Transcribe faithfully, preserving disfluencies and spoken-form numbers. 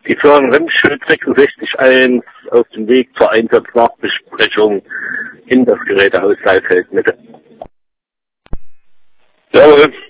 Die führen Remschild sechsundsechzig eins auf dem Weg zur Einsatznachbesprechung in das Gerätehaus Saalfeld Mitte. Jawohl.